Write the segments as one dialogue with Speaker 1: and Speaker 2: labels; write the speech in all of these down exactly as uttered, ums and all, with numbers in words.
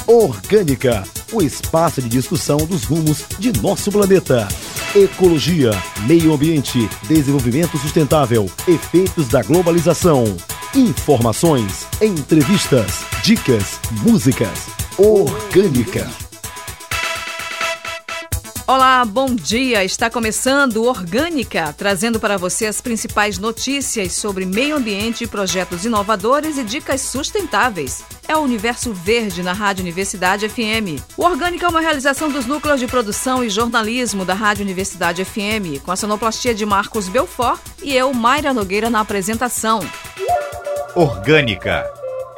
Speaker 1: Orgânica, o espaço de discussão dos rumos de nosso planeta. Ecologia, meio ambiente, desenvolvimento sustentável, efeitos da globalização. Informações, entrevistas, dicas, músicas. Orgânica.
Speaker 2: Olá, bom dia! Está começando o Orgânica, trazendo para você as principais notícias sobre meio ambiente, projetos inovadores e dicas sustentáveis. É o Universo Verde na Rádio Universidade F M. O Orgânica é uma realização dos núcleos de produção e jornalismo da Rádio Universidade F M, com a sonoplastia de Marcos Belfort e eu, Mayra Nogueira, na apresentação.
Speaker 3: Orgânica.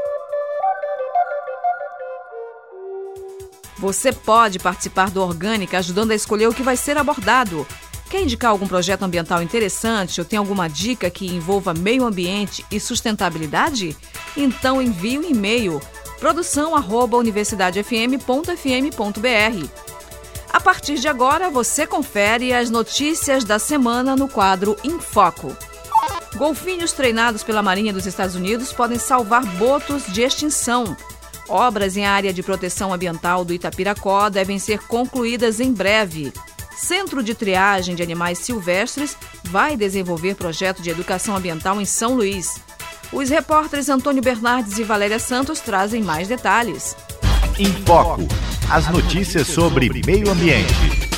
Speaker 2: Você pode participar do Orgânica ajudando a escolher o que vai ser abordado. Quer indicar algum projeto ambiental interessante ou tem alguma dica que envolva meio ambiente e sustentabilidade? Então envie um e-mail produção arroba universidade f m ponto f m ponto b r. A partir de agora, você confere as notícias da semana no quadro Em Foco. Golfinhos treinados pela Marinha dos Estados Unidos podem salvar botos de extinção. Obras em área de proteção ambiental do Itapiracó devem ser concluídas em breve. Centro de Triagem de Animais Silvestres vai desenvolver projeto de educação ambiental em São Luís. Os repórteres Antônio Bernardes e Valéria Santos trazem mais detalhes.
Speaker 3: Em Foco, as notícias sobre meio ambiente.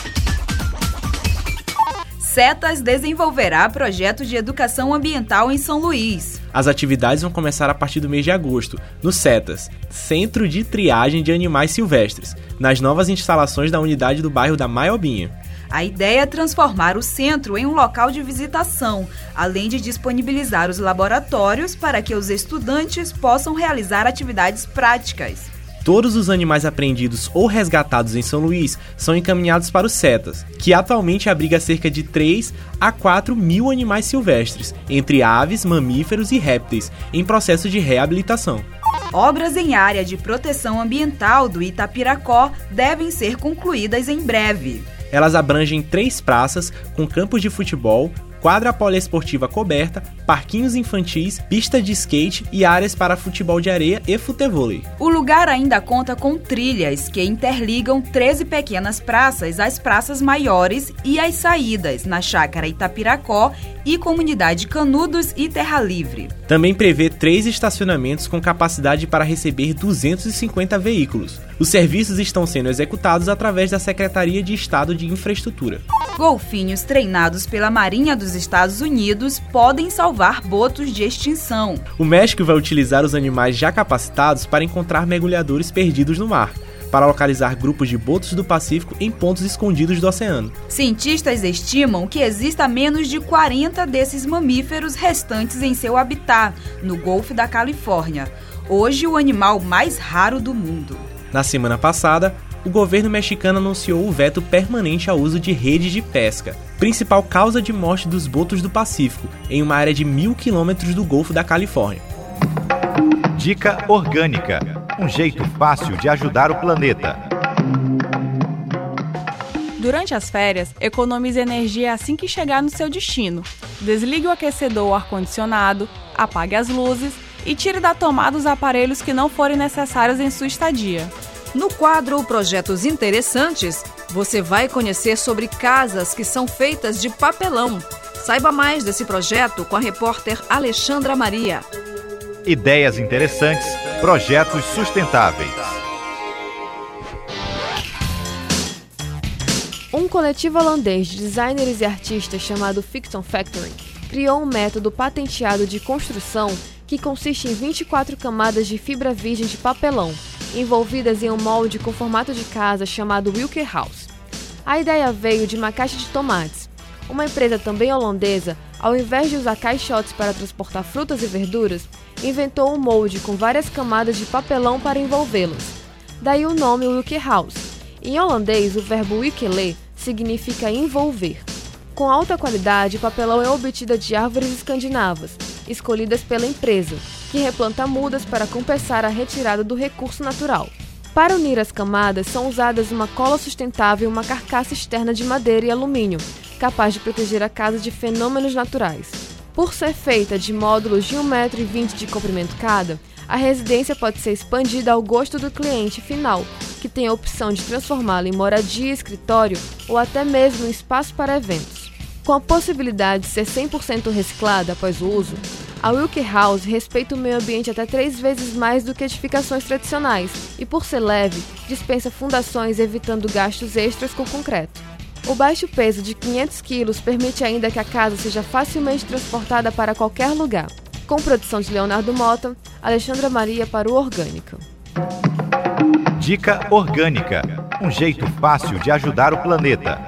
Speaker 4: Setas desenvolverá projeto de educação ambiental em São Luís.
Speaker 5: As atividades vão começar a partir do mês de agosto, no Setas, Centro de Triagem de Animais Silvestres, nas novas instalações da unidade do bairro da Maiobinha.
Speaker 4: A ideia é transformar o centro em um local de visitação, além de disponibilizar os laboratórios para que os estudantes possam realizar atividades práticas.
Speaker 5: Todos os animais apreendidos ou resgatados em São Luís são encaminhados para o Setas, que atualmente abriga cerca de três a quatro mil animais silvestres, entre aves, mamíferos e répteis, em processo de reabilitação.
Speaker 4: Obras em área de proteção ambiental do Itapiracó devem ser concluídas em breve.
Speaker 5: Elas abrangem três praças com campos de futebol, quadra poliesportiva coberta, parquinhos infantis, pista de skate e áreas para futebol de areia e futevôlei.
Speaker 4: O lugar ainda conta com trilhas que interligam treze pequenas praças às praças maiores e às saídas na Chácara Itapiracó e Comunidade Canudos e Terra Livre.
Speaker 5: Também prevê três estacionamentos com capacidade para receber duzentos e cinquenta veículos. Os serviços estão sendo executados através da Secretaria de Estado de Infraestrutura.
Speaker 4: Golfinhos treinados pela Marinha dos Estados Unidos podem salvar botos de extinção.
Speaker 5: O México vai utilizar os animais já capacitados para encontrar mergulhadores perdidos no mar, para localizar grupos de botos do Pacífico em pontos escondidos do oceano.
Speaker 4: Cientistas estimam que exista menos de quarenta desses mamíferos restantes em seu habitat, no Golfo da Califórnia. Hoje, o animal mais raro do mundo.
Speaker 5: Na semana passada, o governo mexicano anunciou o veto permanente ao uso de redes de pesca, principal causa de morte dos botos do Pacífico, em uma área de mil quilômetros do Golfo da Califórnia.
Speaker 3: Dica Orgânica, um jeito fácil de ajudar o planeta.
Speaker 6: Durante as férias, economize energia assim que chegar no seu destino. Desligue o aquecedor ou ar-condicionado, apague as luzes e tire da tomada os aparelhos que não forem necessários em sua estadia.
Speaker 2: No quadro Projetos Interessantes, você vai conhecer sobre casas que são feitas de papelão. Saiba mais desse projeto com a repórter Alexandra Maria.
Speaker 3: Ideias interessantes, projetos sustentáveis.
Speaker 7: Um coletivo holandês de designers e artistas chamado Fiction Factory criou um método patenteado de construção que consiste em vinte e quatro camadas de fibra virgem de papelão, envolvidas em um molde com formato de casa chamado Wilker House. A ideia veio de uma caixa de tomates. Uma empresa também holandesa, ao invés de usar caixotes para transportar frutas e verduras, inventou um molde com várias camadas de papelão para envolvê-las. Daí o nome Wilker House. Em holandês, o verbo wikkelen significa envolver. Com alta qualidade, o papelão é obtido de árvores escandinavas, escolhidas pela empresa, que replanta mudas para compensar a retirada do recurso natural. Para unir as camadas, são usadas uma cola sustentável e uma carcaça externa de madeira e alumínio, capaz de proteger a casa de fenômenos naturais. Por ser feita de módulos de um metro e vinte de comprimento cada, a residência pode ser expandida ao gosto do cliente final, que tem a opção de transformá-la em moradia, escritório ou até mesmo em espaço para eventos. Com a possibilidade de ser cem por cento reciclada após o uso, a Wilke House respeita o meio ambiente até três vezes mais do que edificações tradicionais e, por ser leve, dispensa fundações evitando gastos extras com concreto. O baixo peso de quinhentos quilos permite ainda que a casa seja facilmente transportada para qualquer lugar. Com produção de Leonardo Mota, Alexandra Maria para o Orgânica.
Speaker 3: Dica Orgânica, um jeito fácil de ajudar o planeta.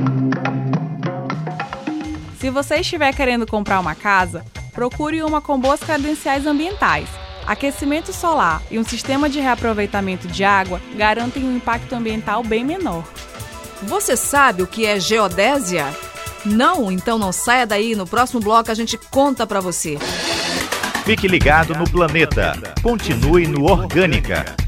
Speaker 6: Se você estiver querendo comprar uma casa, procure uma com boas credenciais ambientais. Aquecimento solar e um sistema de reaproveitamento de água garantem um impacto ambiental bem menor.
Speaker 2: Você sabe o que é geodésia? Não? Então não saia daí, no próximo bloco a gente conta pra você.
Speaker 3: Fique ligado no planeta. Continue no Orgânica.